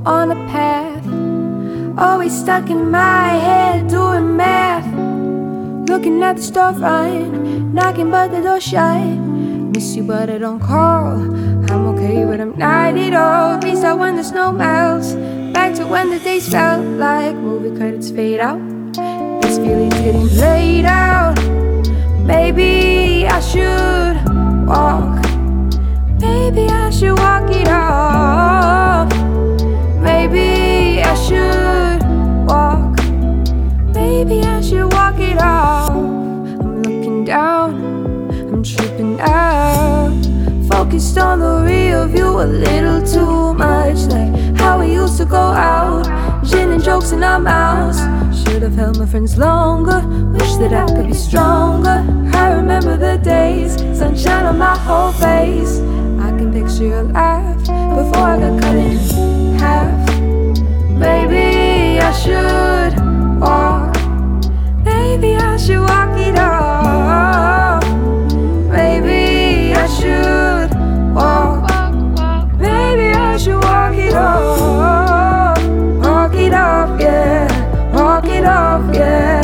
on a path, always stuck in my head doing math. Looking at the storefront, knocking but the door shut. Miss you but I don't call. I'm okay but I'm not at all. Restart when the snow melts, back to when the days felt like movie credits fade out. This feeling's getting played out. Maybe I should walk. Maybe I should walk it off. Maybe I should walk. Maybe I should walk it off. I'm looking down, I'm tripping out. Focused on the real view a little too much, like how we used to go out, gin and jokes in our mouths. Should've held my friends longer, wish that I could be stronger. I remember the days, sunshine on my whole face. I can picture your laugh before I got cut in half. Maybe I should walk. Maybe I should walk it off. Maybe I should walk. Maybe I should walk it off. Walk it off, yeah. Walk it off, yeah.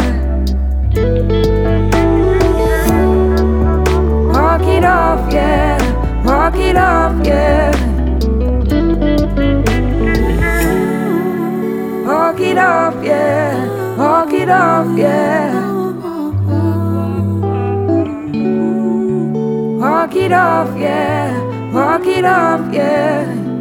Walk it off, yeah. Walk it off, yeah. Walk it off, yeah. Walk it off, yeah. Walk it off, yeah. Walk it off, yeah.